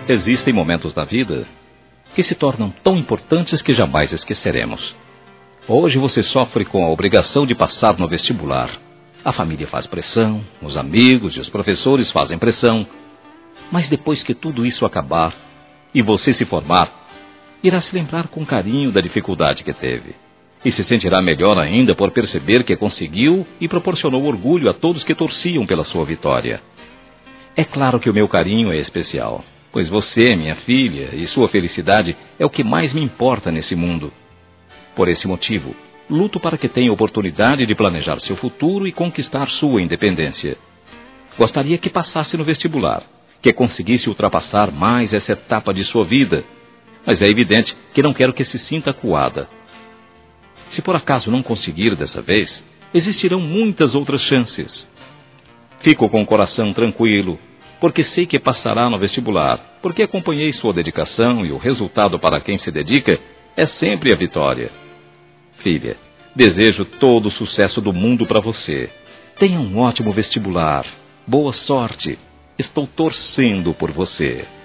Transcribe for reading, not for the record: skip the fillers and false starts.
Existem momentos na vida que se tornam tão importantes que jamais esqueceremos. Hoje você sofre com a obrigação de passar no vestibular. A família faz pressão, os amigos e os professores fazem pressão. Mas depois que tudo isso acabar e você se formar, irá se lembrar com carinho da dificuldade que teve. E se sentirá melhor ainda por perceber que conseguiu e proporcionou orgulho a todos que torciam pela sua vitória. É claro que o meu carinho é especial, pois você, minha filha, e sua felicidade é o que mais me importa nesse mundo. Por esse motivo, luto para que tenha oportunidade de planejar seu futuro e conquistar sua independência. Gostaria que passasse no vestibular, que conseguisse ultrapassar mais essa etapa de sua vida, mas é evidente que não quero que se sinta acuada. Se por acaso não conseguir dessa vez, existirão muitas outras chances. Fico com o coração tranquilo, porque sei que passará no vestibular, porque acompanhei sua dedicação e o resultado para quem se dedica é sempre a vitória. Filha, desejo todo o sucesso do mundo para você. Tenha um ótimo vestibular. Boa sorte. Estou torcendo por você.